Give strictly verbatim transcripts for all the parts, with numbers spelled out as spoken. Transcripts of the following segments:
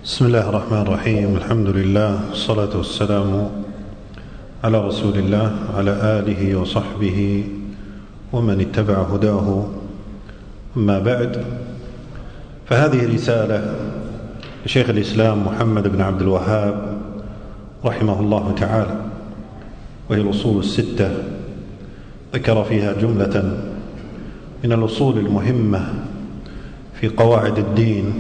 بسم الله الرحمن الرحيم. الحمد لله والصلاة والسلام على رسول الله على آله وصحبه ومن اتبع هداه. أما بعد، فهذه رسالة لشيخ الإسلام محمد بن عبد الوهاب رحمه الله تعالى، وهي الأصول الستة. ذكر فيها جملة من الأصول المهمة في قواعد الدين،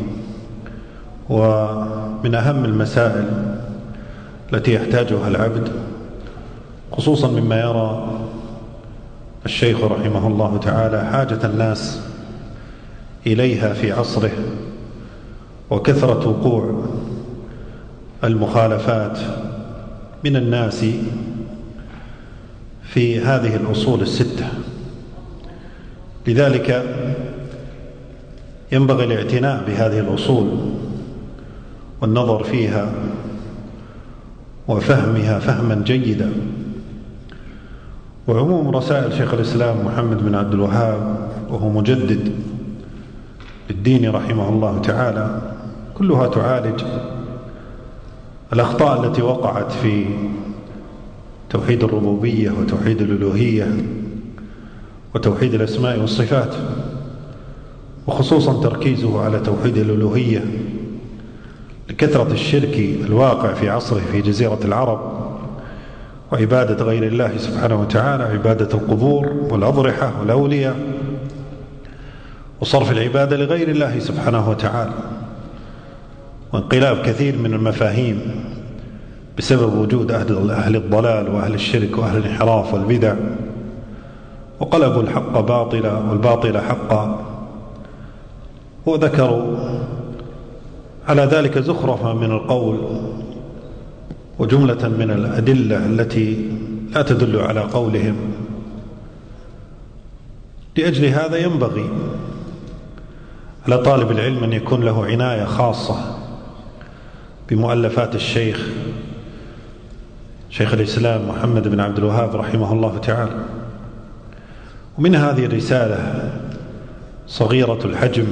ومن أهم المسائل التي يحتاجها العبد، خصوصا مما يرى الشيخ رحمه الله تعالى حاجة الناس إليها في عصره، وكثرة وقوع المخالفات من الناس في هذه الأصول الستة. لذلك ينبغي الاعتناء بهذه الأصول والنظر فيها وفهمها فهما جيدا. وعموم رسائل شيخ الإسلام محمد بن عبد الوهاب، وهو مجدد للدين رحمه الله تعالى، كلها تعالج الأخطاء التي وقعت في توحيد الربوبية وتوحيد الألوهية وتوحيد الأسماء والصفات، وخصوصا تركيزه على توحيد الألوهية لكثرة الشرك الواقع في عصره في جزيرة العرب، وعبادة غير الله سبحانه وتعالى، عبادة القبور والأضرحة والأولياء، وصرف العبادة لغير الله سبحانه وتعالى، وانقلاب كثير من المفاهيم بسبب وجود أهل الضلال وأهل الشرك وأهل الانحراف والبدع، وقلبوا الحق باطلا والباطل حقا. وذكروا على ذلك زخرفا من القول وجملة من الأدلة التي لا تدل على قولهم. لأجل هذا ينبغي على طالب العلم أن يكون له عناية خاصة بمؤلفات الشيخ شيخ الإسلام محمد بن عبد الوهاب رحمه الله تعالى. ومن هذه الرسالة صغيرة الحجم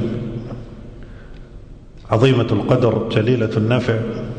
عظيمة القدر جليلة النفع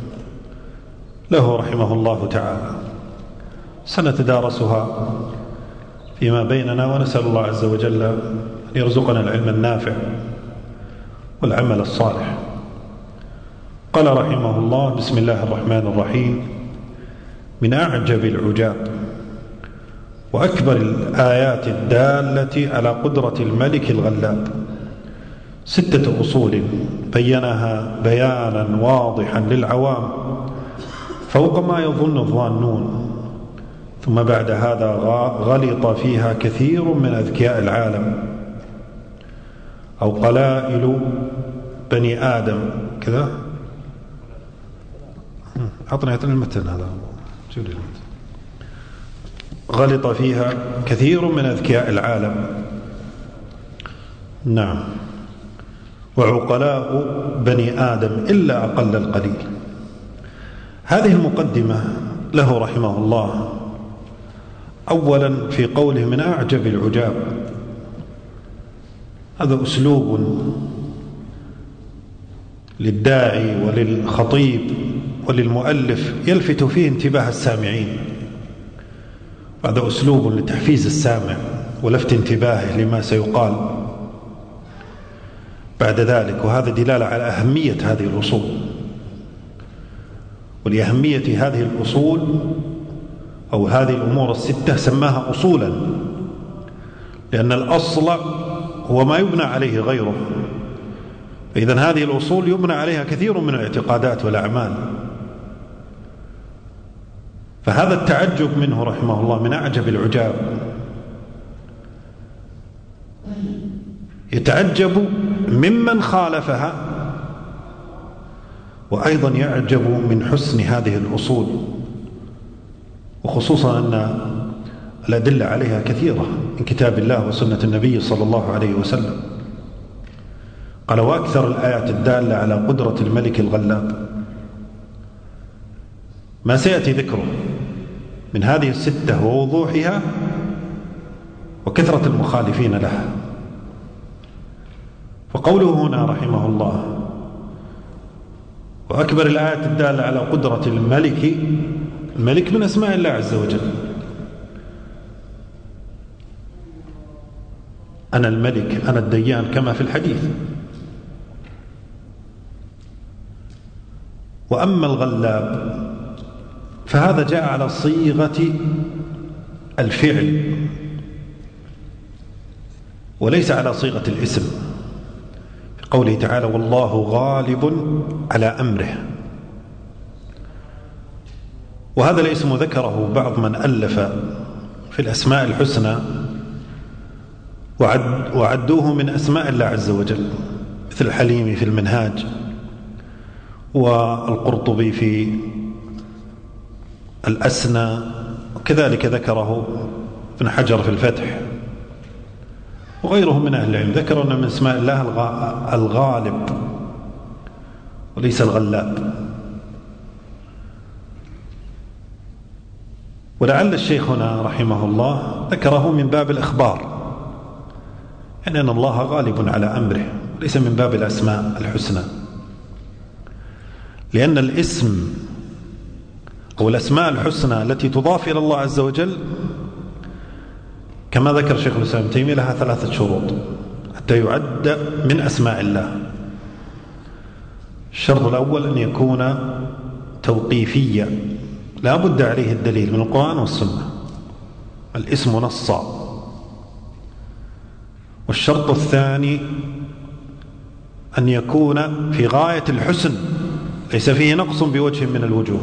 له رحمه الله تعالى، سنتدارسها فيما بيننا، ونسأل الله عز وجل أن يرزقنا العلم النافع والعمل الصالح. قال رحمه الله: بسم الله الرحمن الرحيم. من أعجب العجاب وأكبر الآيات الدالة على قدرة الملك الغلاب ستة أصول بينها بيانا واضحا للعوام فوق ما يظن الظانون، ثم بعد هذا غلط فيها كثير من أذكياء العالم أو قلائل بني آدم. كذا أعطني المتن هذا. غلط فيها كثير من أذكياء العالم، نعم، وعقلاء بني آدم إلا أقل القليل. هذه المقدمة له رحمه الله أولا في قوله من أعجب العجاب. هذا أسلوب للداعي وللخطيب وللمؤلف يلفت فيه انتباه السامعين. هذا أسلوب لتحفيز السامع ولفت انتباهه لما سيقال بعد ذلك، وهذا دلالة على أهمية هذه الأصول. ولأهمية هذه الأصول أو هذه الأمور الستة سماها أصولا، لأن الأصل هو ما يبنى عليه غيره، فإذن هذه الأصول يبنى عليها كثير من الاعتقادات والأعمال. فهذا التعجب منه رحمه الله من أعجب العجاب، يتعجب ممن خالفها، وأيضا يعجب من حسن هذه الأصول، وخصوصا أن الأدلة عليها كثيرة من كتاب الله وسنة النبي صلى الله عليه وسلم. قال: وأكثر الآيات الدالة على قدرة الملك الغلاب. ما سيأتي ذكره من هذه الستة ووضوحها وكثرة المخالفين لها. فقوله هنا رحمه الله وأكبر الآيات الدالة على قدرة الملك، الملك من أسماء الله عز وجل. أنا الملك أنا الديان كما في الحديث. وأما الغلاب فهذا جاء على صيغة الفعل وليس على صيغة الاسم، في قوله تعالى والله غالب على أمره. وهذا الاسم ذكره بعض من ألف في الأسماء الحسنى وعد وعدوه من أسماء الله عز وجل، مثل الحليم في المنهاج، والقرطبي في الأسنى، وكذلك ذكره ابن حجر في الفتح، وغيرهم من أهل العلم ذكروا أن من اسماء الله الغالب وليس الغلاب. ولعل الشيخ هنا رحمه الله ذكره من باب الإخبار، يعني أن الله غالب على أمره، ليس من باب الأسماء الحسنى، لأن الاسم أو الأسماء الحسنى التي تضاف إلى الله عز وجل كما ذكر شيخ الإسلام ابن تيمية لها ثلاثة شروط حتى يعد من أسماء الله. الشرط الأول أن يكون توقيفيا، لا بد عليه الدليل من القرآن والسنة، الاسم نصا. والشرط الثاني أن يكون في غاية الحسن، ليس فيه نقص بوجه من الوجوه.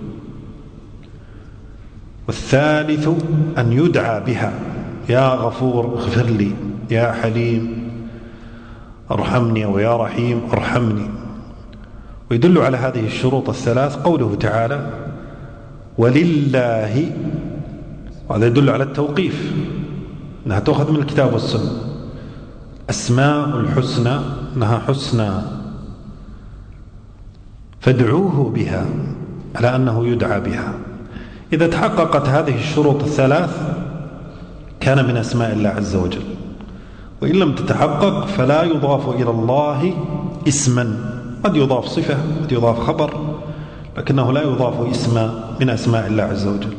والثالث أن يدعى بها، يا غفور اغفر لي، يا حليم ارحمني، ويا رحيم ارحمني. ويدل على هذه الشروط الثلاث قوله تعالى ولله، وهذا يدل على التوقيف، أنها تأخذ من الكتاب والسنة. أسماء الحسنى أنها حسنى فادعوه بها، على أنه يدعى بها. إذا تحققت هذه الشروط الثلاث كان من أسماء الله عز وجل، وإن لم تتحقق فلا يضاف إلى الله اسما، قد يضاف صفة قد يضاف خبر، لكنه لا يضاف اسما من أسماء الله عز وجل.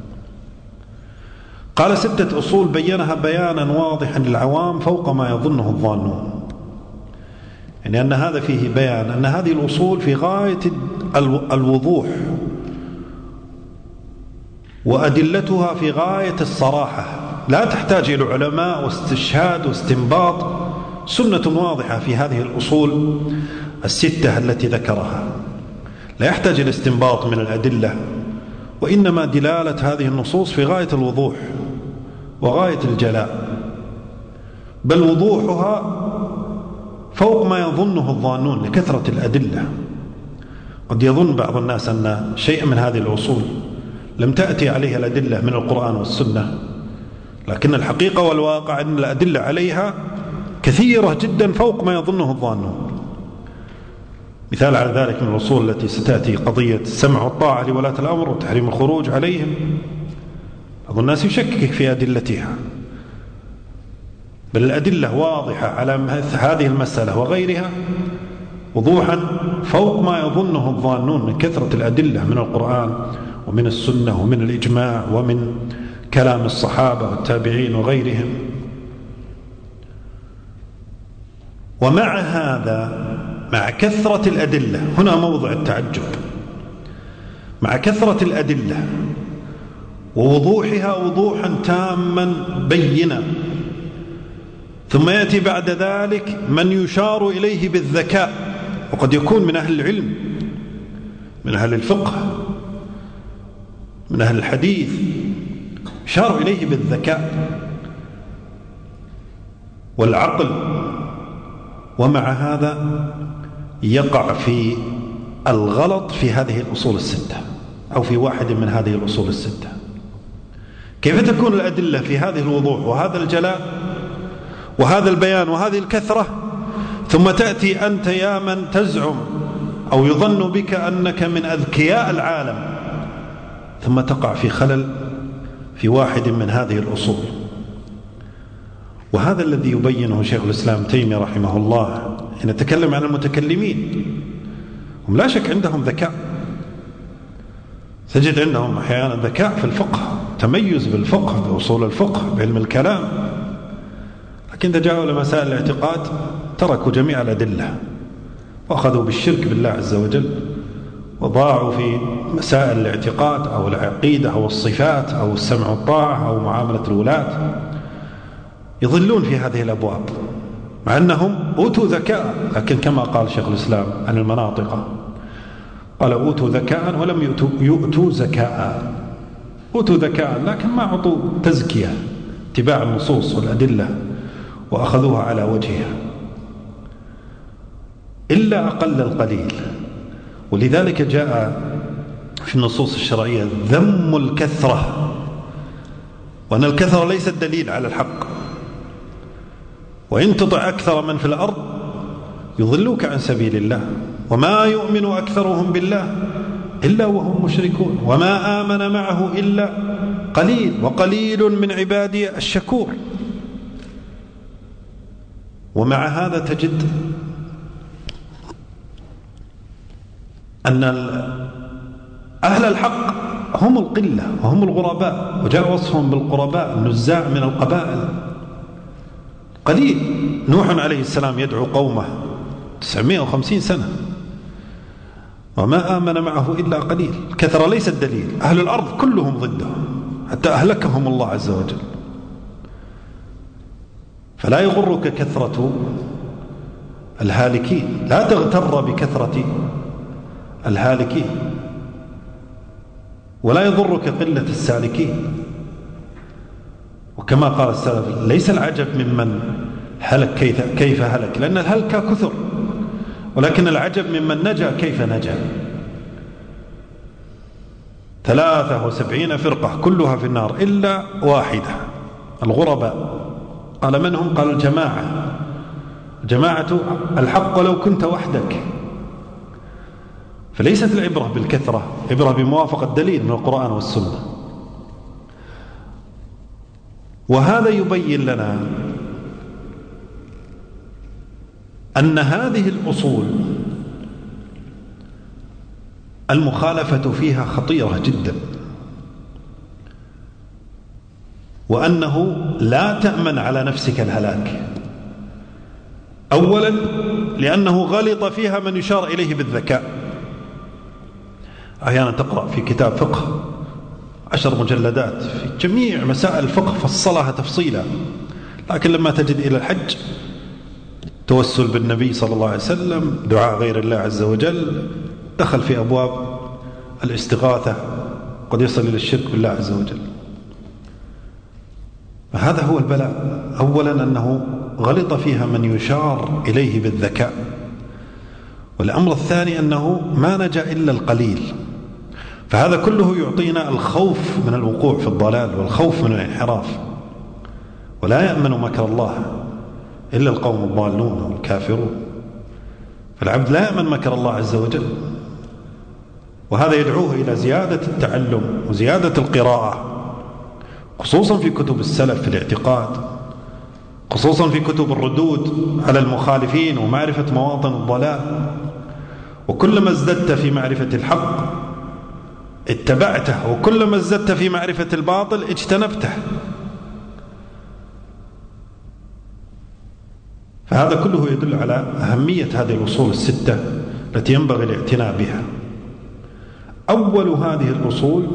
قال ستة أصول بينها بيانا واضحا للعوام فوق ما يظنه الظانون، يعني أن هذا فيه بيان أن هذه الأصول في غاية الوضوح، وأدلتها في غاية الصراحة، لا تحتاج إلى علماء واستشهاد واستنباط، سنة واضحة في هذه الأصول الستة التي ذكرها، لا يحتاج إلى استنباط من الأدلة، وإنما دلالة هذه النصوص في غاية الوضوح وغاية الجلاء، بل وضوحها فوق ما يظنه الظانون لكثرة الأدلة. قد يظن بعض الناس أن شيء من هذه الأصول لم تأتي عليها الأدلة من القرآن والسنة، لكن الحقيقة والواقع أن الأدلة عليها كثيرة جدا فوق ما يظنه الظانون. مثال على ذلك من الأصول التي ستأتي قضية السمع والطاعة لولاة الأمر وتحريم الخروج عليهم، بعض الناس يشكك في أدلتها، بل الأدلة واضحة على هذه المسألة وغيرها وضوحا فوق ما يظنه الظانون من كثرة الأدلة من القرآن ومن السنة ومن الإجماع ومن كلام الصحابة والتابعين وغيرهم. ومع هذا، مع كثرة الأدلة، هنا موضع التعجب، مع كثرة الأدلة ووضوحها وضوحا تاما بينا، ثم يأتي بعد ذلك من يشار إليه بالذكاء، وقد يكون من أهل العلم، من أهل الفقه، من أهل الحديث، يشار إليه بالذكاء والعقل، ومع هذا يقع في الغلط في هذه الأصول الستة أو في واحد من هذه الأصول الستة. كيف تكون الأدلة في هذه الوضوح وهذا الجلاء وهذا البيان وهذه الكثرة، ثم تأتي أنت يا من تزعم أو يظن بك أنك من أذكياء العالم، ثم تقع في خلل في واحد من هذه الأصول؟ وهذا الذي يبينه شيخ الإسلام تيمية رحمه الله حين نتكلم عن المتكلمين، هم لا شك عندهم ذكاء، تجد عندهم أحيانا ذكاء في الفقه، تميز بالفقه، بأصول الفقه، بعلم الكلام، لكن إذا جاءوا لمسائل الاعتقاد تركوا جميع الأدلة وأخذوا بالشرك بالله عز وجل، وضاعوا في مسائل الاعتقاد أو العقيدة أو الصفات أو السمع والطاعة أو معاملة الولاة، يضلون في هذه الأبواب مع أنهم أوتوا ذكاء، لكن كما قال شيخ الإسلام عن المناطق قال أوتوا ذكاء ولم يؤتوا, يؤتوا زكاء. أوتوا ذكاء لكن ما أعطوا تزكية، اتباع النصوص والأدلة، وأخذوها على وجهها إلا أقل القليل. ولذلك جاء في النصوص الشرعية ذم الكثرة، وأن الكثرة ليست دليل على الحق، وإن تطع أكثر من في الأرض يضلوك عن سبيل الله، وما يؤمن أكثرهم بالله إلا وهم مشركون، وما آمن معه إلا قليل، وقليل من عبادي الشكور. ومع هذا تجد أن أهل الحق هم القلة وهم الغرباء، وجاء وصفهم بالقرباء النزاع من القبائل، قليل. نوح عليه السلام يدعو قومه تسعمائة وخمسين سنة وما آمن معه إلا قليل. كثرة ليست دليل، أهل الأرض كلهم ضده حتى أهلكهم الله عز وجل. فلا يغرك كثرة الهالكين، لا تغتر بكثرة الهالكين، ولا يضرك قلة السالكين. وكما قال السلف ليس العجب ممن هلك كيف, كيف هلك، لأن الهلك كثر، ولكن العجب ممن نجا كيف نجا. ثلاثة وسبعين فرقة كلها في النار إلا واحدة، الغرباء. قال من هم؟ قال الجماعة. جماعة الحق لو كنت وحدك. فليست العبرة بالكثرة، عبرة بموافقة دليل من القرآن والسنة. وهذا يبين لنا أن هذه الأصول المخالفة فيها خطيرة جدا، وأنه لا تأمن على نفسك الهلاك. أولا لأنه غلط فيها من يشار إليه بالذكاء. أحيانا تقرأ في كتاب فقه عشر مجلدات في جميع مسائل الفقه فصلها تفصيلا، لكن لما تجد إلى الحج توسل بالنبي صلى الله عليه وسلم، دعاء غير الله عز وجل، دخل في أبواب الاستغاثة، قد يصل إلى الشرك بالله عز وجل. فهذا هو البلاء. أولا أنه غلط فيها من يشار إليه بالذكاء، والأمر الثاني أنه ما نجا إلا القليل. فهذا كله يعطينا الخوف من الوقوع في الضلال والخوف من الانحراف. ولا يأمن مكر الله إلا القوم الضالون والكافرون. فالعبد لا يأمن مكر الله عز وجل، وهذا يدعوه إلى زيادة التعلم وزيادة القراءة، خصوصا في كتب السلف في الاعتقاد، خصوصا في كتب الردود على المخالفين ومعرفة مواطن الضلال. وكلما ازددت في معرفة الحق اتبعته، وكلما ازددت في معرفة الباطل اجتنبته. فهذا كله يدل على أهمية هذه الأصول الستة التي ينبغي الاعتناء بها. أول هذه الأصول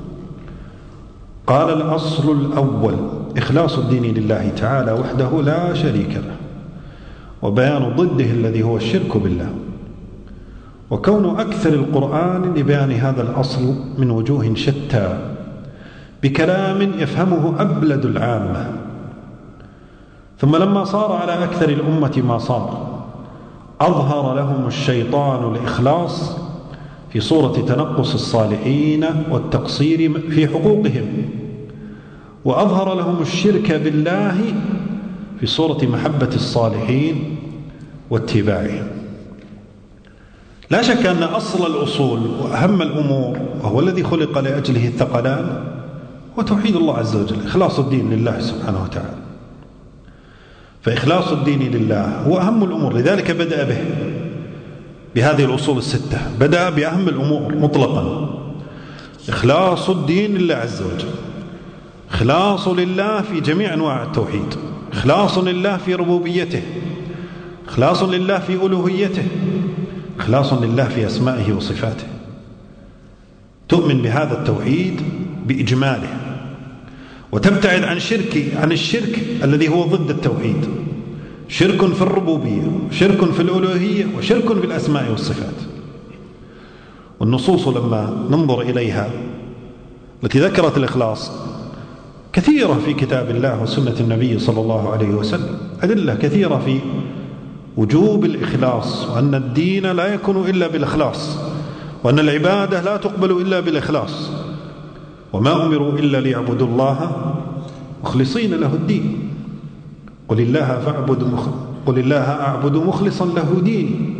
قال الأصل الأول إخلاص الدين لله تعالى وحده لا شريك له، وبيان ضده الذي هو الشرك بالله، وكون أكثر القرآن لبيان هذا الأصل من وجوه شتى بكلام يفهمه أبلد العامة. ثم لما صار على أكثر الأمة ما صار، أظهر لهم الشيطان الإخلاص في صورة تنقص الصالحين والتقصير في حقوقهم، وأظهر لهم الشرك بالله في صورة محبة الصالحين واتباعهم. لا شك أن أصل الأصول وأهم الأمور وهو الذي خلق لأجله الثقلان هو توحيد الله عز وجل، إخلاص الدين لله سبحانه وتعالى. فإخلاص الدين لله هو أهم الأمور، لذلك بدأ به. بهذه الأصول الستة. بدأ بأهم الأمور مطلقا: إخلاص الدين لله عز وجل، إخلاص لله في جميع أنواع التوحيد، إخلاص لله في ربوبيته، إخلاص لله في ألوهيته، إخلاص لله في أسمائه وصفاته. تؤمن بهذا التوحيد بإجماله، وتبتعد عن شرك عن الشرك الذي هو ضد التوحيد: شرك في الربوبية، شرك في الألوهية، وشرك في الأسماء والصفات. والنصوص لما ننظر إليها التي ذكرت الإخلاص كثيرة في كتاب الله وسنة النبي صلى الله عليه وسلم، أدلة كثيرة في وجوب الإخلاص، وأن الدين لا يكون إلا بالإخلاص، وأن العبادة لا تقبل إلا بالإخلاص، وما أمروا إلا ليعبدوا الله مخلصين له الدين. قل الله فاعبد مخ... قل الله أعبد مخلصا له ديني.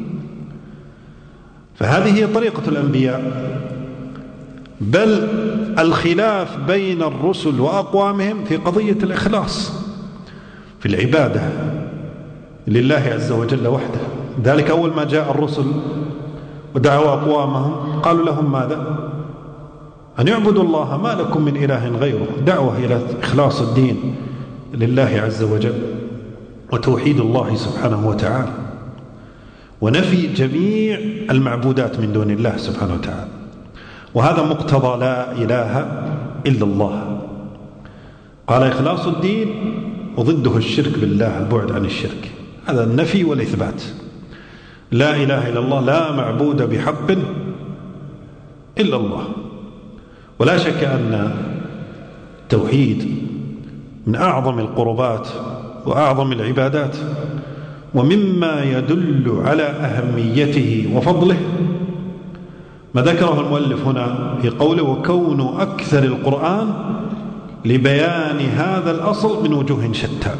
فهذه هي طريقة الأنبياء. بل الخلاف بين الرسل وأقوامهم في قضية الإخلاص في العبادة لله عز وجل وحده. ذلك أول ما جاء الرسل ودعوا أقوامهم قالوا لهم ماذا؟ أن يعبدوا الله ما لكم من إله غيره، دعوة إلى إخلاص الدين لله عز وجل وتوحيد الله سبحانه وتعالى، ونفي جميع المعبودات من دون الله سبحانه وتعالى. وهذا مقتضى لا إله إلا الله. قال إخلاص الدين وضده الشرك بالله، البعد عن الشرك. هذا النفي والإثبات. لا إله إلا الله، لا معبود بحق إلا الله. ولا شك أن التوحيد من أعظم القربات وأعظم العبادات، ومما يدل على أهميته وفضله ما ذكره المؤلف هنا في قوله: وكون أكثر القرآن لبيان هذا الأصل من وجوه شتى.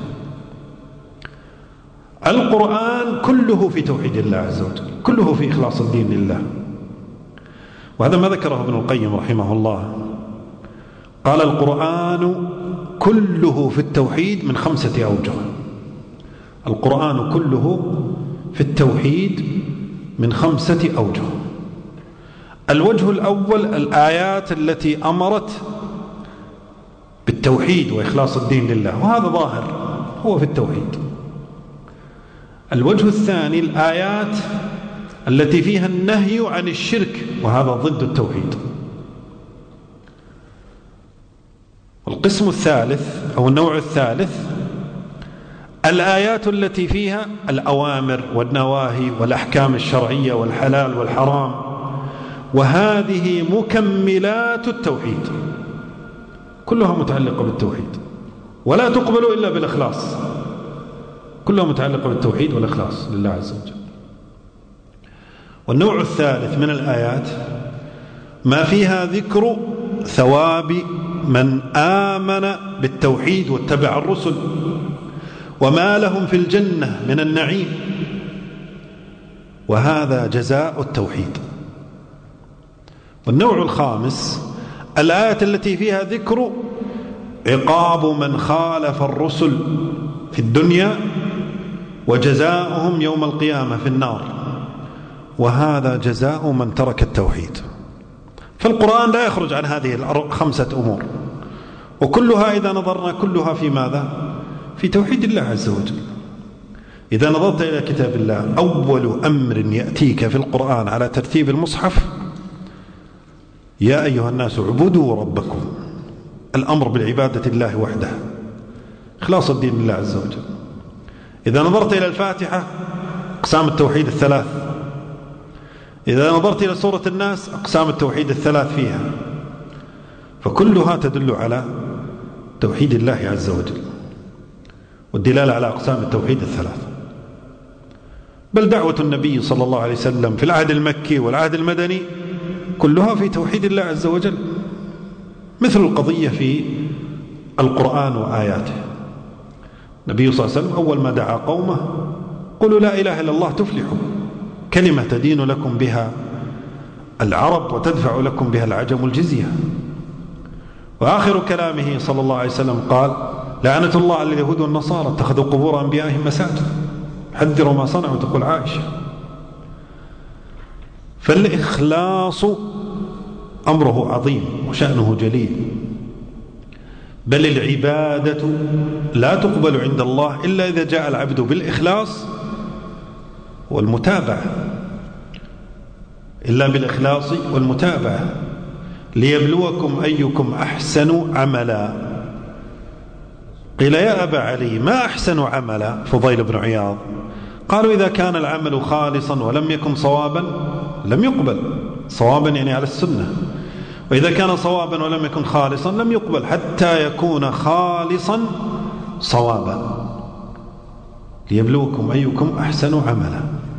القرآن كله في توحيد الله عز وجل، كله في إخلاص الدين لله. وهذا ما ذكره ابن القيم رحمه الله. قال: القرآن كله في التوحيد من خمسة أوجه. القرآن كله في التوحيد من خمسة أوجه. الوجه الأول: الآيات التي أمرت بالتوحيد وإخلاص الدين لله، وهذا ظاهر هو في التوحيد. الوجه الثاني: الآيات التي فيها النهي عن الشرك، وهذا ضد التوحيد. والقسم الثالث أو النوع الثالث: الآيات التي فيها الأوامر والنواهي والأحكام الشرعية والحلال والحرام، وهذه مكملات التوحيد، كلها متعلقة بالتوحيد ولا تقبل إلا بالإخلاص، كلها متعلقة بالتوحيد والإخلاص لله عز وجل. والنوع الثالث من الآيات ما فيها ذكر ثواب من آمن بالتوحيد واتبع الرسل، وما لهم في الجنة من النعيم، وهذا جزاء التوحيد. والنوع الخامس: الآيات التي فيها ذكر عقاب من خالف الرسل في الدنيا وجزاؤهم يوم القيامة في النار، وهذا جزاء من ترك التوحيد. فالقرآن لا يخرج عن هذه الخمسة أمور، وكلها إذا نظرنا كلها في ماذا؟ في توحيد الله عز وجل. إذا نظرت إلى كتاب الله، أول أمر يأتيك في القرآن على ترتيب المصحف: يا أيها الناس اعبدوا ربكم. الأمر بالعبادة الله وحده، إخلاص الدين لله عز وجل. إذا نظرت إلى الفاتحة، أقسام التوحيد الثلاث. إذا نظرت إلى سورة الناس، أقسام التوحيد الثلاث فيها. فكلها تدل على توحيد الله عز وجل والدلالة على أقسام التوحيد الثلاث. بل دعوة النبي صلى الله عليه وسلم في العهد المكي والعهد المدني كلها في توحيد الله عز وجل، مثل القضية في القرآن وآياته. النبي صلى الله عليه وسلم أول ما دعا قومه: قولوا لا إله إلا الله تفلحوا، كلمة تدين لكم بها العرب وتدفع لكم بها العجم الجزية. وآخر كلامه صلى الله عليه وسلم قال: لعنة الله على اليهود والنصارى اتخذوا قبور أنبيائهم مساجد. حذروا ما صنعوا، تقول عائشة. فالإخلاص أمره عظيم وشأنه جليل، بل العبادة لا تقبل عند الله إلا إذا جاء العبد بالإخلاص والمتابعة، إلا بالإخلاص والمتابعة، ليبلوكم أيكم أحسن عملا. قيل يا أبا علي ما أحسن عملا فضيل بن عياض؟ قالوا إذا كان العمل خالصا ولم يكن صوابا لم يقبل، صوابا يعني على السنة، وإذا كان صوابا ولم يكن خالصا لم يقبل حتى يكون خالصا صوابا، ليبلوكم أيكم أحسن عملا.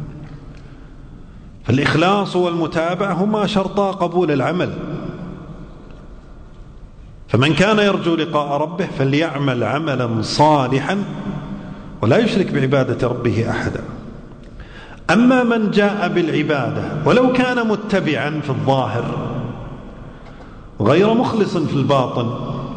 فالإخلاص والمتابعة هما شرطا قبول العمل. فمن كان يرجو لقاء ربه فليعمل عملا صالحا ولا يشرك بعبادة ربه أحدا. أما من جاء بالعبادة ولو كان متبعا في الظاهر غير مخلص في الباطن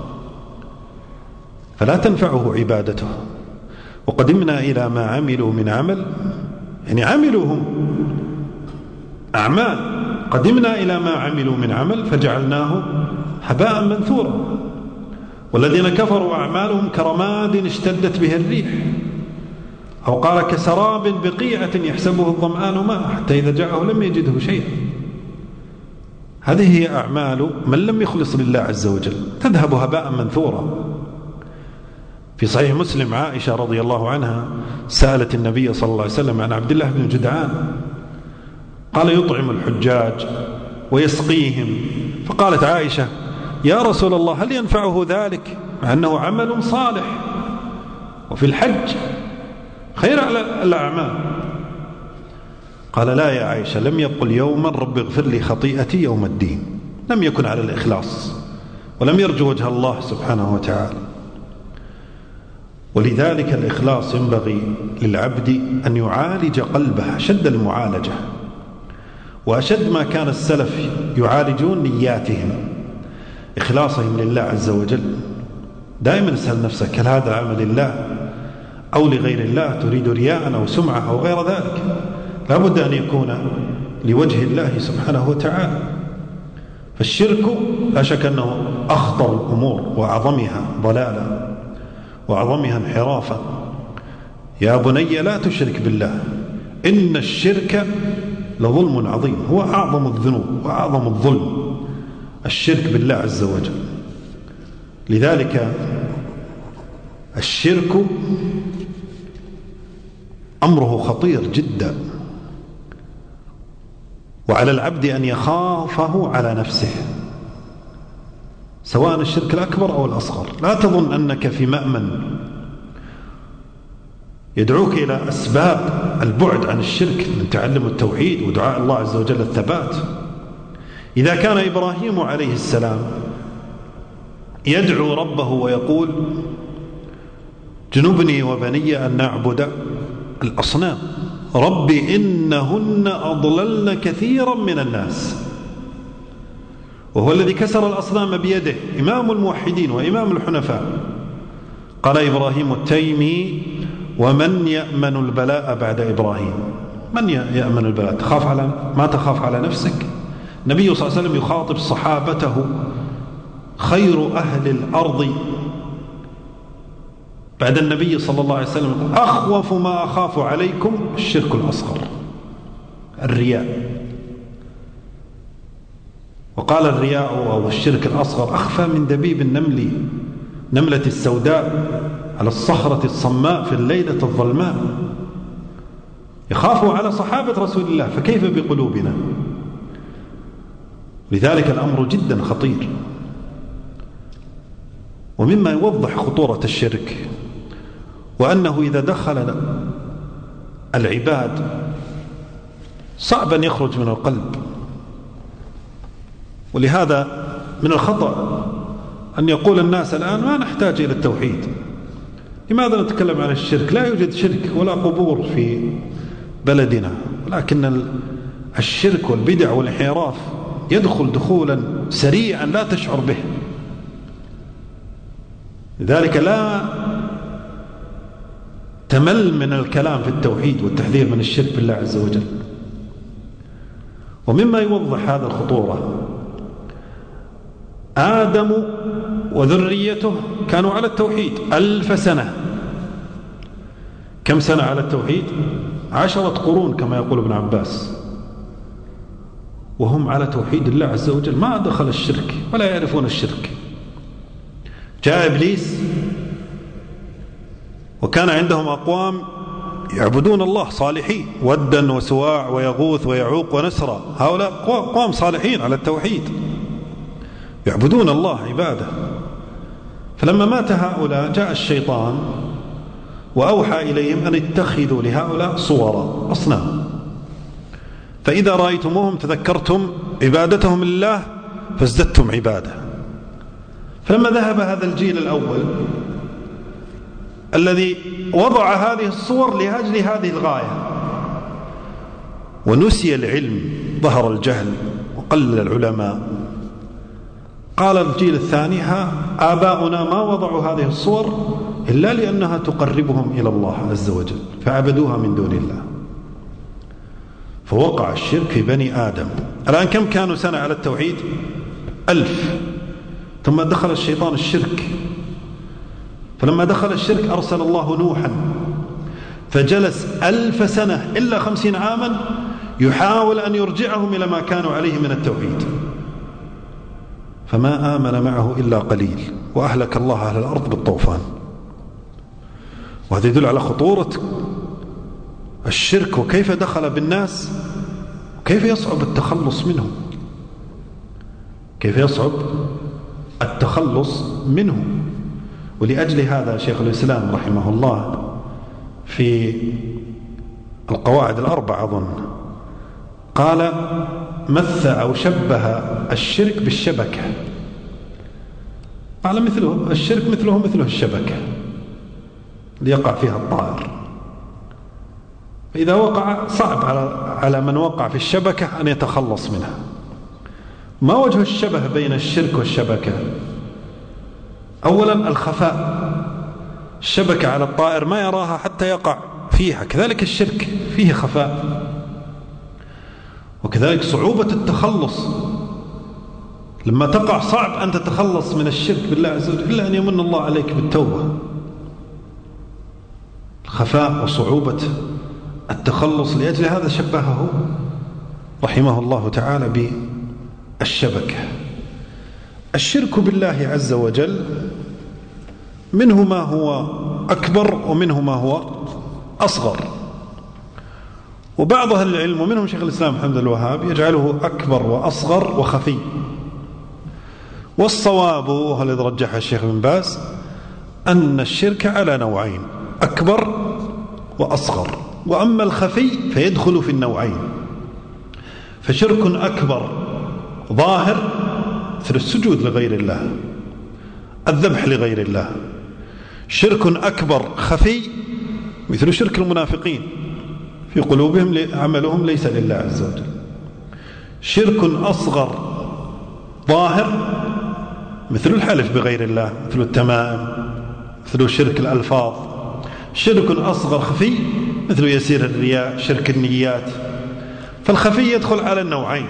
فلا تنفعه عبادته. وقدمنا إلى ما عملوا من عمل، يعني عملوا هم أعمال، قدمنا إلى ما عملوا من عمل فجعلناه هباء منثورا. والذين كفروا أعمالهم كرماد اشتدت به الريح، أو قال كسراب بقيعة يحسبه الظمآن ماء حتى إذا جاءه لم يجده شيئا. هذه هي أعمال من لم يخلص لله عز وجل، تذهب هباء منثورا. في صحيح مسلم عائشة رضي الله عنها سألت النبي صلى الله عليه وسلم عن عبد الله بن جدعان، قال يطعم الحجاج ويسقيهم، فقالت عائشة يا رسول الله هل ينفعه ذلك مع أنه عمل صالح وفي الحج خير على الأعمال؟ قال لا يا عائشة، لم يقل يوما رب اغفر لي خطيئتي يوم الدين، لم يكن على الإخلاص ولم يرجو وجه الله سبحانه وتعالى. ولذلك الإخلاص ينبغي للعبد أن يعالج قلبه أشد المعالجة، وأشد ما كان السلف يعالجون نياتهم إخلاصهم لله عز وجل. دائما اسأل نفسك هل هذا العمل لله أو لغير الله؟ تريد رياء أو سمعة أو غير ذلك؟ لا بد أن يكون لوجه الله سبحانه وتعالى. فالشرك لا شك أنه أخطر الأمور وأعظمها ضلالا وأعظمها انحرافا. يا بني لا تشرك بالله إن الشرك لظلم عظيم، هو أعظم الذنوب وأعظم الظلم الشرك بالله عز وجل. لذلك الشرك أمره خطير جدا، وعلى العبد أن يخافه على نفسه، سواء الشرك الأكبر أو الأصغر. لا تظن أنك في مأمن. يدعوك إلى أسباب البعد عن الشرك من تعلم التوحيد ودعاء الله عز وجل الثبات. إذا كان إبراهيم عليه السلام يدعو ربه ويقول جنبني وبني أن نعبد الأصنام رب إنهن أضللن كثيرا من الناس، وهو الذي كسر الأصنام بيده، إمام الموحدين وإمام الحنفاء. قال إبراهيم التيمي ومن يأمن البلاء بعد إبراهيم؟ من يأمن البلاء؟ تخاف على ما تخاف على نفسك؟ النبي صلى الله عليه وسلم يخاطب صحابته خير أهل الأرض بعد النبي صلى الله عليه وسلم أخوف ما أخاف عليكم الشرك الأصغر، الرياء. وقال الرياء أو الشرك الأصغر أخفى من دبيب النمل نملة السوداء على الصخرة الصماء في الليلة الظلماء. يخافوا على صحابة رسول الله، فكيف بقلوبنا؟ لذلك الأمر جدا خطير. ومما يوضح خطورة الشرك وأنه إذا دخل العباد صعب أن يخرج من القلب. ولهذا من الخطأ أن يقول الناس الآن ما نحتاج إلى التوحيد، لماذا نتكلم عن الشرك؟ لا يوجد شرك ولا قبور في بلدنا. ولكن الشرك والبدع والانحراف يدخل دخولا سريعا لا تشعر به. لذلك لا تمل من الكلام في التوحيد والتحذير من الشرك بالله عز وجل. ومما يوضح هذا الخطورة آدم وذريته كانوا على التوحيد ألف سنة. كم سنة على التوحيد؟ عشرة قرون كما يقول ابن عباس، وهم على توحيد الله عز وجل، ما دخل الشرك ولا يعرفون الشرك. جاء إبليس وكان عندهم أقوام يعبدون الله صالحين، ودا وسواع ويغوث ويعوق ونسرا، هؤلاء أقوام صالحين على التوحيد يعبدون الله عبادة. فلما مات هؤلاء جاء الشيطان وأوحى إليهم أن اتخذوا لهؤلاء صورا أصنام، فإذا رأيتموهم تذكرتم عبادتهم لله فازددتم عبادة. فلما ذهب هذا الجيل الأول الذي وضع هذه الصور لأجل هذه الغاية ونسي العلم، ظهر الجهل وقل العلماء، قال الجيل الثاني: ها آباؤنا ما وضعوا هذه الصور إلا لأنها تقربهم إلى الله عز وجل فعبدوها من دون الله. فوقع الشرك في بني آدم. الآن كم كانوا سنة على التوحيد؟ ألف. ثم دخل الشيطان الشرك، فلما دخل الشرك أرسل الله نوحا فجلس ألف سنة إلا خمسين عاما يحاول أن يرجعهم إلى ما كانوا عليه من التوحيد، فما آمن معه إلا قليل، وأهلك الله أهل الأرض بالطوفان. وهذا يدل على خطورة الشرك وكيف دخل بالناس وكيف يصعب التخلص منه، كيف يصعب التخلص منه. ولأجل هذا شيخ الإسلام رحمه الله في القواعد الأربع أظن قال: مثل أو شبه الشرك بالشبكة، قال مثله الشرك مثله مثله الشبكة ليقع فيها الطائر، فإذا وقع صعب على من وقع في الشبكة أن يتخلص منها. ما وجه الشبه بين الشرك والشبكة؟ أولا الخفاء، الشبكة على الطائر ما يراها حتى يقع فيها، كذلك الشرك فيه خفاء، وكذلك صعوبة التخلص. لما تقع صعب أن تتخلص من الشرك بالله عز وجل إلا أن يمن الله عليك بالتوبة. الخفاء وصعوبة التخلص، لأجل هذا شبهه رحمه الله تعالى بالشبكة. الشرك بالله عز وجل منه ما هو أكبر ومنه ما هو أصغر، وبعض أهل العلم ومنهم شيخ الإسلام محمد الوهاب يجعله أكبر وأصغر وخفي. والصواب وهو الذي رجحه الشيخ بن باز أن الشرك على نوعين: أكبر وأصغر، وأما الخفي فيدخل في النوعين. فشرك أكبر ظاهر مثل السجود لغير الله، الذبح لغير الله. شرك أكبر خفي مثل شرك المنافقين، في قلوبهم عملهم ليس لله عز وجل. شرك أصغر ظاهر مثل الحلف بغير الله، مثل التمائم، مثل شرك الألفاظ. شرك أصغر خفي مثل يسير الرياء، شرك النيات. فالخفي يدخل على النوعين.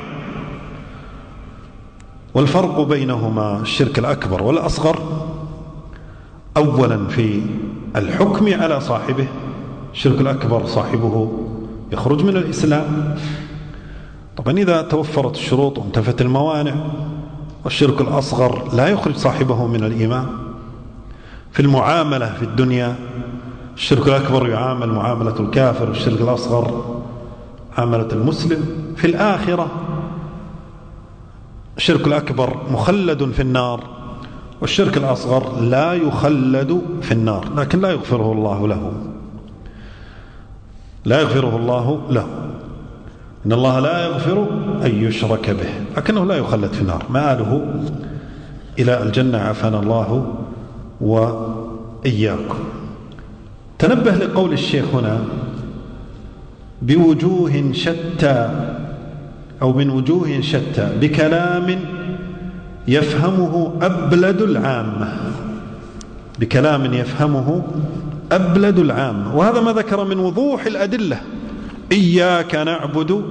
والفرق بينهما الشرك الأكبر والأصغر أولا في الحكم على صاحبه. الشرك الأكبر صاحبه يخرج من الإسلام طبعا إذا توفرت الشروط وانتفت الموانع، والشرك الأصغر لا يخرج صاحبه من الإيمان. في المعاملة في الدنيا الشرك الأكبر يعامل معاملة الكافر، والشرك الأصغر معاملة المسلم. في الآخرة الشرك الأكبر مخلد في النار، والشرك الأصغر لا يخلد في النار لكن لا يغفره الله له، لا يغفره الله له. إن الله لا يغفر أن يشرك به، لكنه لا يخلد في النار، مآله إلى الجنة عافانا الله وإياكم. تنبه لقول الشيخ هنا بوجوه شتى أو من وجوه شتى بكلام يفهمه أبلد العامة، بكلام يفهمه أبلد العامة. وهذا ما ذكر من وضوح الأدلة: إياك نعبد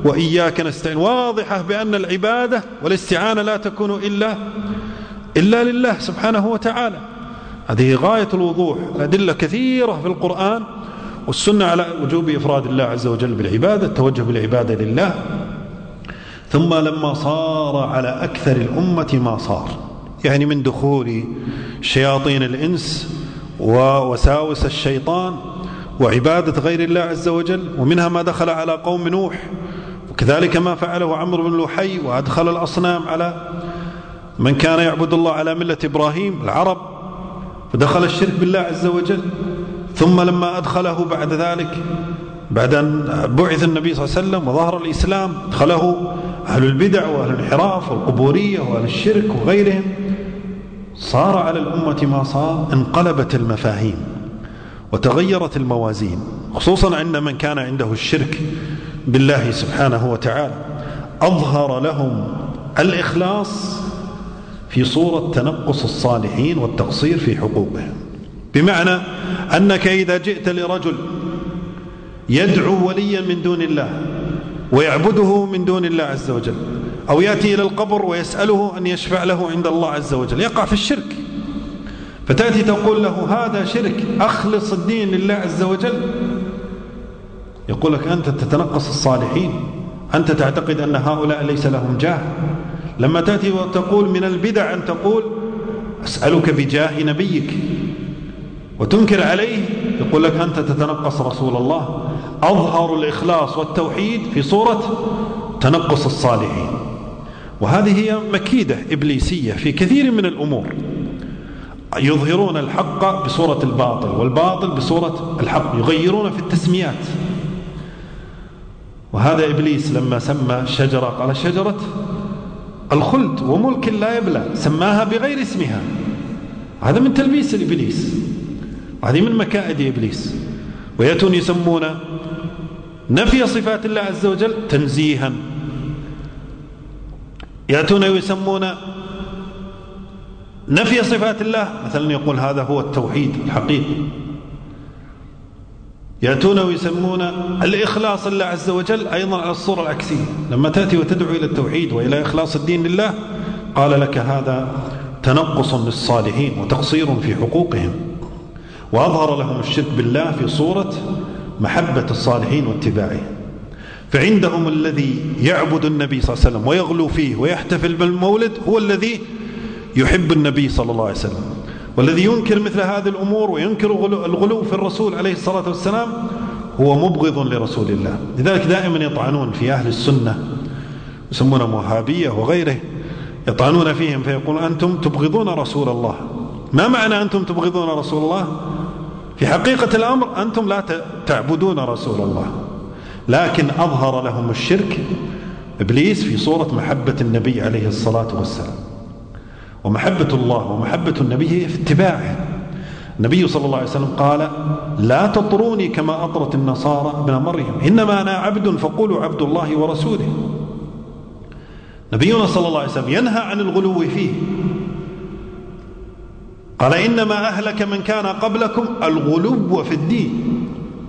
وإياك نستعين، واضحة بأن العبادة والاستعانة لا تكون إلا إلا لله سبحانه وتعالى. هذه غاية الوضوح. الأدلة كثيرة في القرآن والسنة على وجوب إفراد الله عز وجل بالعبادة، التوجه بالعبادة لله. ثم لما صار على أكثر الأمة ما صار، يعني من دخول شياطين الإنس ووساوس الشيطان وعبادة غير الله عز وجل، ومنها ما دخل على قوم نوح، وكذلك ما فعله عمرو بن لحي وأدخل الأصنام على من كان يعبد الله على ملة إبراهيم العرب، فدخل الشرك بالله عز وجل. ثم لما أدخله بعد ذلك بعد أن بعث النبي صلى الله عليه وسلم وظهر الإسلام، أدخله أهل البدع وأهل الانحراف والقبورية وأهل الشرك وغيرهم، صار على الأمة ما صار. انقلبت المفاهيم وتغيرت الموازين، خصوصا عند من كان عنده الشرك بالله سبحانه وتعالى. أظهر لهم الإخلاص في صورة تنقص الصالحين والتقصير في حقوقهم، بمعنى أنك إذا جئت لرجل يدعو وليا من دون الله ويعبده من دون الله عز وجل، أو يأتي إلى القبر ويسأله أن يشفع له عند الله عز وجل، يقع في الشرك، فتأتي تقول له هذا شرك، أخلص الدين لله عز وجل، يقول لك أنت تتنقص الصالحين، أنت تعتقد أن هؤلاء ليس لهم جاه. لما تأتي وتقول من البدع أن تقول أسألك بجاه نبيك وتنكر عليه، يقول لك أنت تتنقص رسول الله. أظهر الإخلاص والتوحيد في صورة تنقص الصالحين، وهذه هي مكيدة إبليسية في كثير من الأمور، يظهرون الحق بصورة الباطل والباطل بصورة الحق، يغيرون في التسميات. وهذا إبليس لما سمى الشجرة قال شجرة الخلد وملك لا يبلى، سماها بغير اسمها. هذا من تلبيس الإبليس، هذه من مكائد إبليس. ويأتون يسمون نفي صفات الله عز وجل تنزيها، يأتون ويسمون نفي صفات الله مثلا يقول هذا هو التوحيد الحقيقي، يأتون ويسمون الإخلاص لله عز وجل أيضا على الصورة العكسية. لما تأتي وتدعو إلى التوحيد وإلى إخلاص الدين لله قال لك هذا تنقص للصالحين وتقصير في حقوقهم. وأظهر لهم الشرك بالله في صورة محبة الصالحين واتباعهم. فعندهم الذي يعبد النبي صلى الله عليه وسلم ويغلو فيه ويحتفل بالمولد هو الذي يحب النبي صلى الله عليه وسلم، والذي ينكر مثل هذه الأمور وينكر الغلو في الرسول عليه الصلاة والسلام هو مبغض لرسول الله. لذلك دائما يطعنون في أهل السنة، يسمونه وهابية وغيره، يطعنون فيهم فيقول أنتم تبغضون رسول الله. ما معنى أنتم تبغضون رسول الله؟ في حقيقة الأمر أنتم لا تعبدون رسول الله، لكن أظهر لهم الشرك إبليس في صورة محبة النبي عليه الصلاة والسلام. ومحبة الله ومحبة النبي هي في اتباعه. النبي صلى الله عليه وسلم قال لا تطروني كما أطرت النصارى ابن مريم، إنما أنا عبد فقولوا عبد الله ورسوله. نبينا صلى الله عليه وسلم ينهى عن الغلو فيه، قال إنما أهلك من كان قبلكم الغلو في الدين،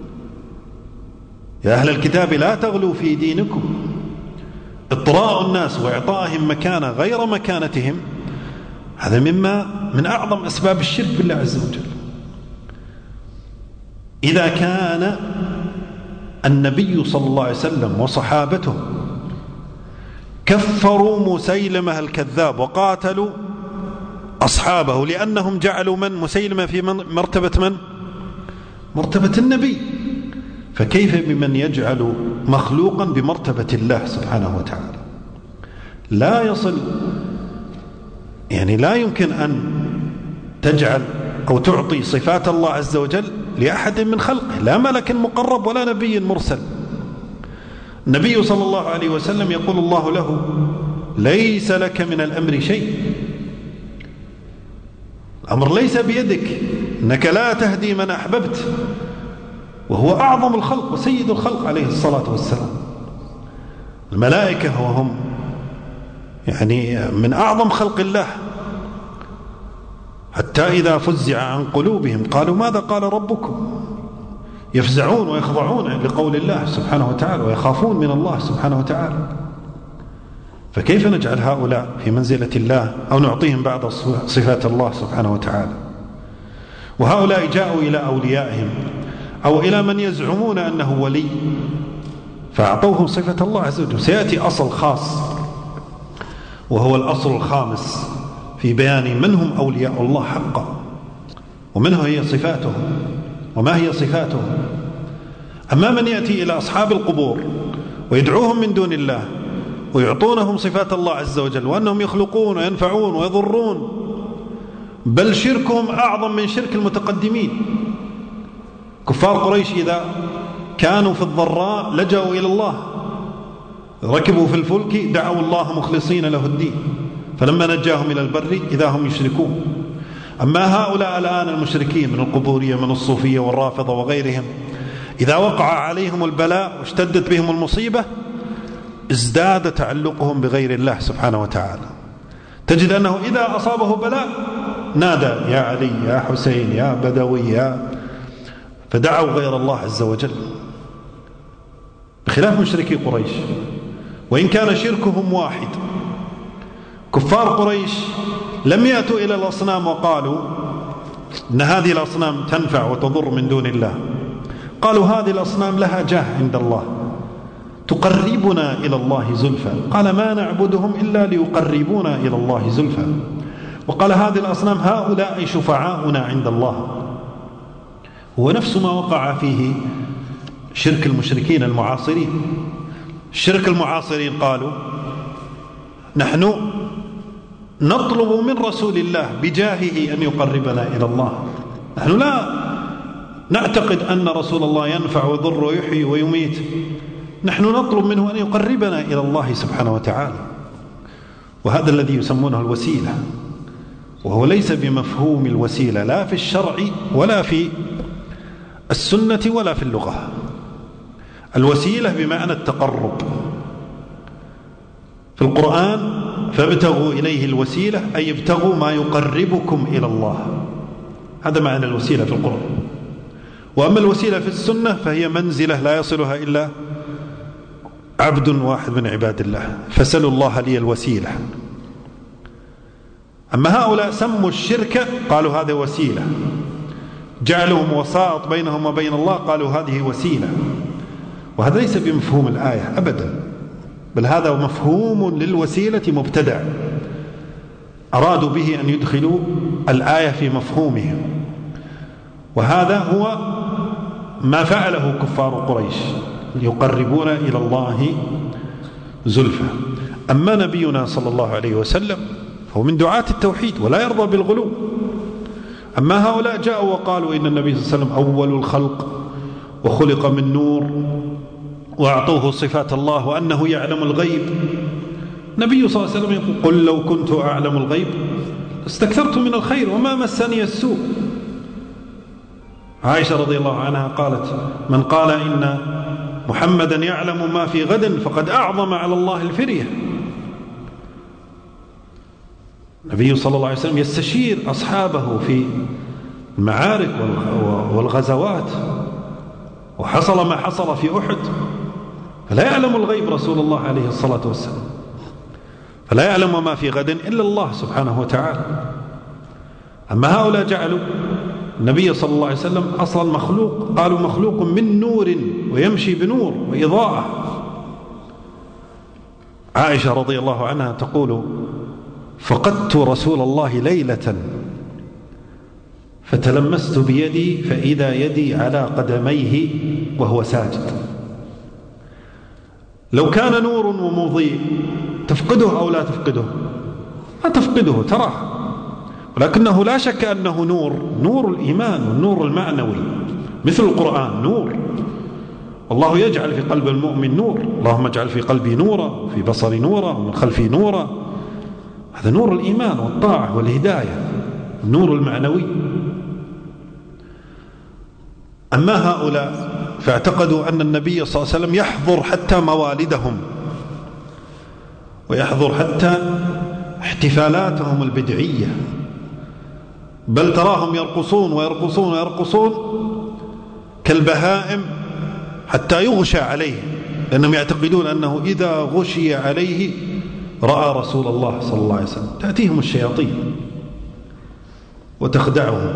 يا أهل الكتاب لا تغلوا في دينكم. إطراء الناس وإعطائهم مكانة غير مكانتهم هذا مما من أعظم أسباب الشرك بالله عز وجل. إذا كان النبي صلى الله عليه وسلم وصحابته كفروا مسيلمة الكذاب وقاتلوا أصحابه لأنهم جعلوا من مسيلمة في مرتبة من؟ مرتبة النبي، فكيف بمن يجعل مخلوقا بمرتبة الله سبحانه وتعالى؟ لا يصل، يعني لا يمكن أن تجعل أو تعطي صفات الله عز وجل لأحد من خلقه، لا ملك مقرب ولا نبي مرسل. النبي صلى الله عليه وسلم يقول الله له ليس لك من الأمر شيء، الأمر ليس بيدك، إنك لا تهدي من أحببت، وهو أعظم الخلق وسيد الخلق عليه الصلاة والسلام. الملائكة وهم يعني من أعظم خلق الله، حتى إذا فزع عن قلوبهم قالوا ماذا قال ربكم؟ يفزعون ويخضعون لقول الله سبحانه وتعالى ويخافون من الله سبحانه وتعالى. فكيف نجعل هؤلاء في منزلة الله أو نعطيهم بعض صفات الله سبحانه وتعالى؟ وهؤلاء جاءوا إلى أوليائهم أو إلى من يزعمون أنه ولي فأعطوه صفة الله عز وجل. سيأتي أصل خاص وهو الأصل الخامس في بيان من هم أولياء الله حقا ومنه هي صفاتهم وما هي صفاتهم. أما من يأتي إلى أصحاب القبور ويدعوهم من دون الله ويعطونهم صفات الله عز وجل وأنهم يخلقون وينفعون ويضرون، بل شركهم أعظم من شرك المتقدمين. كفار قريش إذا كانوا في الضراء لجأوا إلى الله، ركبوا في الفلك دعوا الله مخلصين له الدين، فلما نجاهم إلى البر إذا هم يشركون. أما هؤلاء الآن المشركين من القبورية من الصوفية والرافضة وغيرهم، إذا وقع عليهم البلاء واشتدت بهم المصيبة ازداد تعلقهم بغير الله سبحانه وتعالى. تجد أنه إذا أصابه بلاء نادى يا علي يا حسين يا بدوي يا، فدعوا غير الله عز وجل، بخلاف مشركي قريش وإن كان شركهم واحد. كفار قريش لم يأتوا إلى الأصنام وقالوا إن هذه الأصنام تنفع وتضر من دون الله، قالوا هذه الأصنام لها جاه عند الله تقربنا إلى الله زلفى، قال ما نعبدهم إلا ليقربونا إلى الله زلفى. وقال هذه الأصنام هؤلاء شفعاؤنا عند الله. هو نفس ما وقع فيه شرك المشركين المعاصرين. الشرك المعاصرين قالوا نحن نطلب من رسول الله بجاهه أن يقربنا إلى الله، نحن لا نعتقد أن رسول الله ينفع ويضر ويحيي ويميت، نحن نطلب منه أن يقربنا إلى الله سبحانه وتعالى. وهذا الذي يسمونه الوسيلة، وهو ليس بمفهوم الوسيلة لا في الشرع ولا في السنة ولا في اللغة. الوسيلة بمعنى التقرب في القرآن، فابتغوا إليه الوسيلة أي ابتغوا ما يقربكم إلى الله، هذا معنى الوسيلة في القرآن. وأما الوسيلة في السنة فهي منزلة لا يصلها إلا عبد واحد من عباد الله، فسلوا الله لي الوسيلة. أما هؤلاء سموا الشرك قالوا هذا وسيلة، جعلهم وسائط بينهم وبين الله قالوا هذه وسيلة، وهذا ليس بمفهوم الآية أبدا، بل هذا مفهوم للوسيلة مبتدع أرادوا به أن يدخلوا الآية في مفهومهم، وهذا هو ما فعله كفار قريش يقربون إلى الله زلفى. أما نبينا صلى الله عليه وسلم هو من دعاة التوحيد ولا يرضى بالغلو. أما هؤلاء جاءوا وقالوا إن النبي صلى الله عليه وسلم أول الخلق وخلق من نور وأعطوه صفات الله وأنه يعلم الغيب. النبي صلى الله عليه وسلم يقول قل لو كنت أعلم الغيب استكثرت من الخير وما مسني السوء. عائشة رضي الله عنها قالت من قال إن محمدا يعلم ما في غد فقد أعظم على الله الفرية. النبي صلى الله عليه وسلم يستشير أصحابه في المعارك والغزوات، وحصل ما حصل في أحد، فلا يعلم الغيب رسول الله عليه الصلاة والسلام، فلا يعلم ما في غد إلا الله سبحانه وتعالى. أما هؤلاء جعلوا النبي صلى الله عليه وسلم أصلا مخلوق، قالوا مخلوق من نور ويمشي بنور وإضاءة. عائشة رضي الله عنها تقول فقدت رسول الله ليلة فتلمست بيدي فإذا يدي على قدميه وهو ساجد. لو كان نور ومضيء تفقده أو لا تفقده؟ لا تفقده، تراه، ولكنه لا شك أنه نور، نور الإيمان والنور المعنوي، مثل القرآن نور. والله يجعل في قلب المؤمن نور، اللهم اجعل في قلبي نورا في بصري نورا ومن خلفي نورا. هذا نور الإيمان والطاعة والهداية، النور المعنوي. أما هؤلاء فاعتقدوا أن النبي صلى الله عليه وسلم يحضر حتى موالدهم ويحضر حتى احتفالاتهم البدعية، بل تراهم يرقصون ويرقصون ويرقصون كالبهائم حتى يغشى عليه، لأنهم يعتقدون أنه إذا غشي عليه رأى رسول الله صلى الله عليه وسلم. تأتيهم الشياطين وتخدعهم،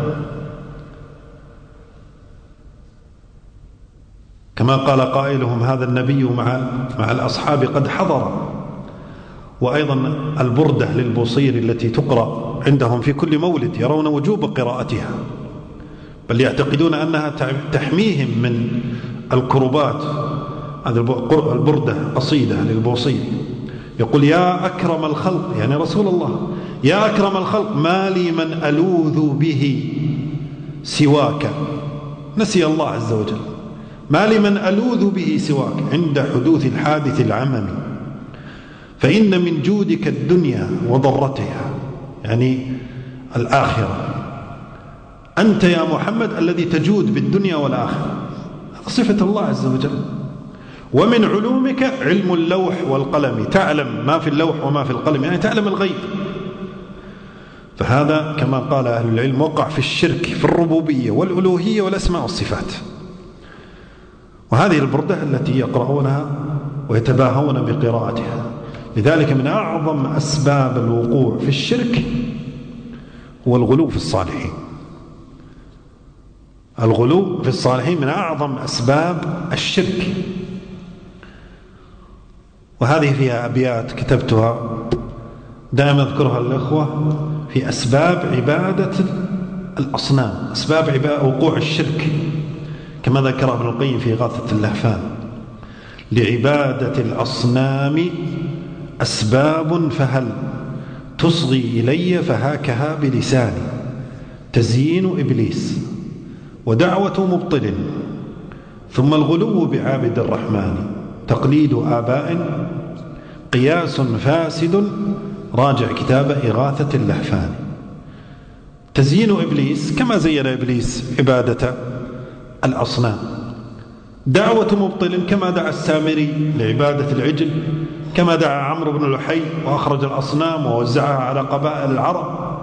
كما قال قائلهم: هذا النبي مع مع الأصحاب قد حضر. وأيضا البردة للبوصيري التي تقرأ عندهم في كل مولد يرون وجوب قراءتها، بل يعتقدون أنها تحميهم من الكربات. هذه البردة قصيدة للبوصيري يقول: يا أكرم الخلق، يعني رسول الله، يا أكرم الخلق، ما لي من ألوذ به سواك. نسي الله عز وجل: ما لي من ألوذ به سواك عند حدوث الحادث العممي، فإن من جودك الدنيا وضرتها، يعني الآخرة. أنت يا محمد الذي تجود بالدنيا والآخرة، صفة الله عز وجل. ومن علومك علم اللوح والقلم، تعلم ما في اللوح وما في القلم، يعني تعلم الغيب. فهذا كما قال أهل العلم وقع في الشرك في الربوبية والألوهية والأسماء والصفات. وهذه البردة التي يقرؤونها ويتباهون بقراءتها. لذلك من أعظم أسباب الوقوع في الشرك هو الغلو في الصالحين. الغلو في الصالحين من أعظم أسباب الشرك. وهذه فيها أبيات كتبتها دائما أذكرها الأخوة في أسباب عبادة الأصنام، أسباب عبادة وقوع الشرك، كما ذكر ابن القيم في إغاثة اللهفان: لعبادة الأصنام أسباب فهل تصغي إلي فهاكها بلساني، تزيين إبليس ودعوة مبطل، ثم الغلو بعابد الرحمن، تقليد آباء قياس فاسد، راجع كتاب إغاثة اللهفان. تزيين إبليس كما زين إبليس عبادة الأصنام، دعوة مبطل كما دعا السامري لعبادة العجل، كما دعا عمرو بن لحي وأخرج الأصنام ووزعها على قبائل العرب.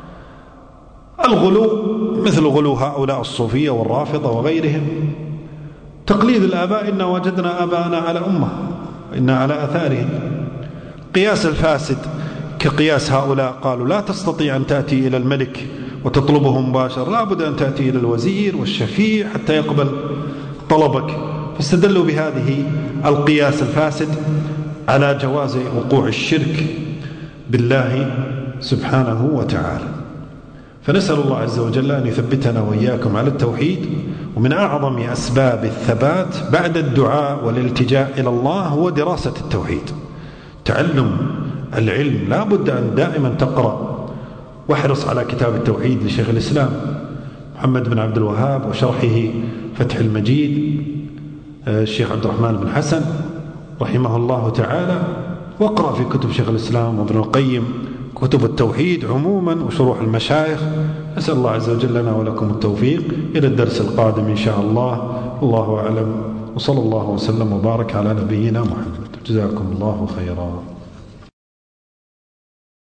الغلو مثل غلو هؤلاء الصوفية والرافضة وغيرهم. تقليد الآباء: إنا وجدنا آباءنا على أمة وإنا على أثارهم. قياس الفاسد كقياس هؤلاء، قالوا لا تستطيع أن تأتي إلى الملك وتطلبه مباشر، لا بد أن تأتي إلى الوزير والشفيع حتى يقبل طلبك. فاستدلوا بهذه القياس الفاسد على جواز وقوع الشرك بالله سبحانه وتعالى. فنسأل الله عز وجل أن يثبتنا وإياكم على التوحيد. ومن أعظم أسباب الثبات بعد الدعاء والالتجاء إلى الله هو دراسة التوحيد، تعلم العلم. لا بد أن دائما تقرأ، واحرص على كتاب التوحيد لشيخ الإسلام محمد بن عبد الوهاب وشرحه فتح المجيد الشيخ عبد الرحمن بن حسن رحمه الله تعالى، واقرأ في كتب شيخ الإسلام وابن القيم كتب التوحيد عموما وشروح المشايخ. نسأل الله عز وجل لنا ولكم التوفيق. إلى الدرس القادم إن شاء الله. الله أعلم، وصلى الله وسلم وبارك على نبينا محمد. جزاكم الله خيرا.